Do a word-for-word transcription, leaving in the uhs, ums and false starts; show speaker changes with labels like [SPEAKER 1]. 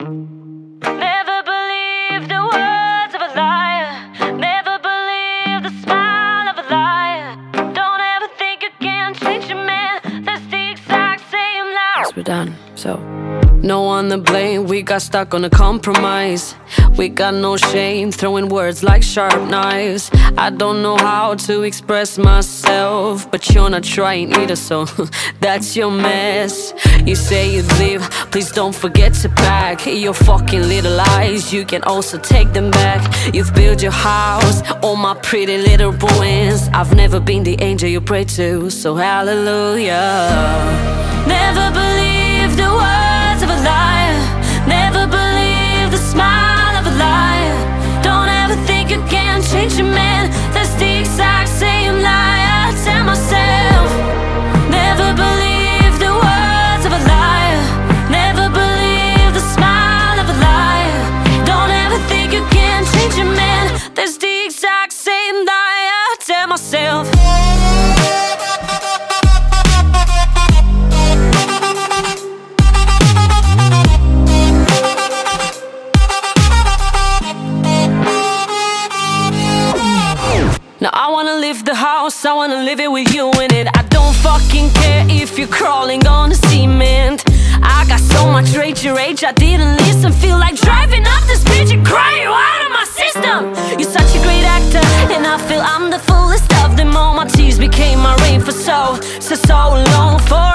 [SPEAKER 1] Never believe the words of a liar. Never believe the smile of a liar. Don't ever think you can change a man. That's the exact same lie.
[SPEAKER 2] We're done, so no one to blame, we got stuck on a compromise. We got no shame, throwing words like sharp knives. I don't know how to express myself, but you're not trying either, so that's your mess. You say you'd leave, please don't forget to pack your fucking little lies, you can also take them back. You've built your house on my pretty little ruins. I've never been the angel you pray to, so hallelujah.
[SPEAKER 1] Never believe the words of a liar. Never believe the smile of a liar. Don't ever think you can change a man. That's the exact same lie I tell myself. Never believe the words of a liar. Never believe the smile of a liar. Don't ever think you can change a man. That's the exact same lie I tell myself.
[SPEAKER 2] Now I wanna leave the house, I wanna live it with you in it. I don't fucking care if you're crawling on the cement. I got so much rage, your rage, I didn't listen. Feel like driving up this bridge and crying you out of my system. You're such a great actor, and I feel I'm the fullest of them all. My tears became my rain for so, so, so long. For